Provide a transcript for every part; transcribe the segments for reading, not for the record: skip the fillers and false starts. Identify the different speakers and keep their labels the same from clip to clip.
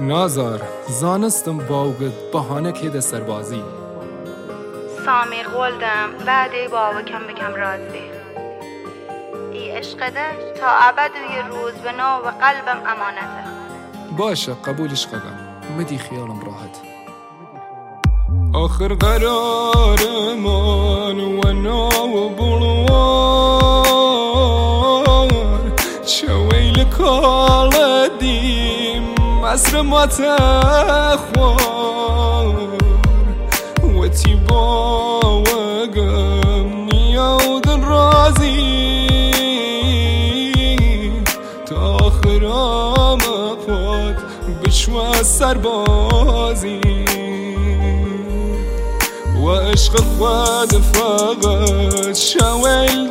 Speaker 1: نازار زانستم باوگد بهانه که سربازی
Speaker 2: سامیر قولدم وعده بابا کم بکم رازی ای عشقده تا ابد و یه روز به نو و قلبم امانته.
Speaker 1: باشه قبولش قدم مدی خیالم راحت. آخر قرارمان و نو بلوار شویل کال دیم عصر ما تخوار و تی با وقم نیودن رازی تا آخرام خود بشوى سربازی و عشق خود فقط شویل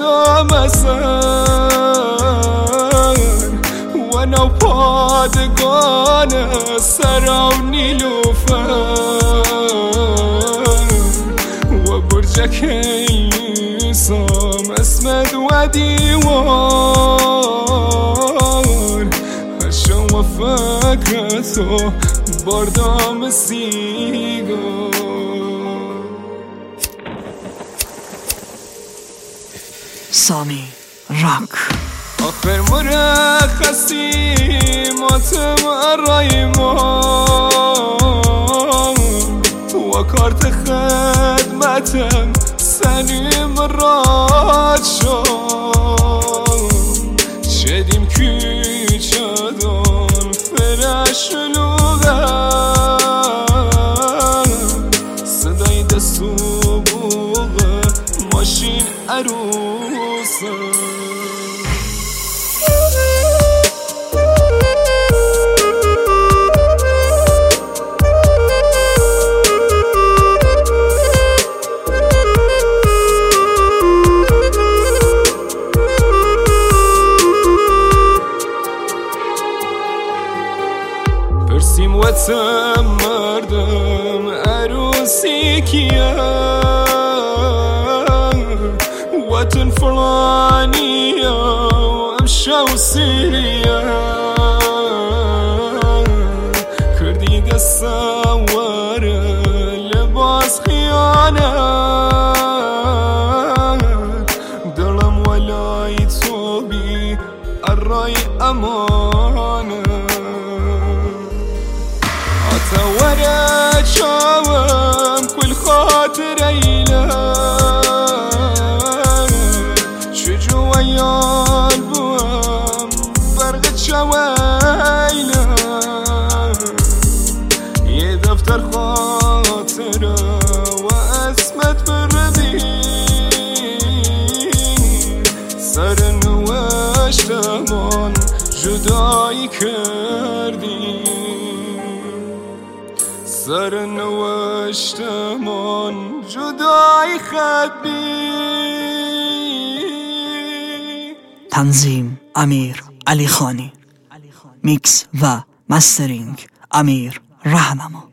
Speaker 1: دامسن و نو پادگان سراو نیلوفر و برجک ایسام اسمد و دیوار هشم و فکرتو بردام سیگار.
Speaker 3: سامی راک
Speaker 1: آخر مرخصی ماتم الرایمان و کارت خدمتم سنیم راد شد شدیم کوچدان فرش لوغم صدای دست و بوغ ماشین عروسم. برسیم و مردم عروسی کیه وطن فلانیه و امشا و سیریه کردی دستواره لباس خیانه دلم ولای تو بی الرای امانه ورا شوام كل خاطر إله شجوا يالبوام برغت شويله يدفتر خاطره واسمت بالردي سر نوشتمان جدایی کردی سر نوشتمان جدای خبی.
Speaker 3: تنظیم امیر علی خانی، میکس و مسترینگ امیر رهنما.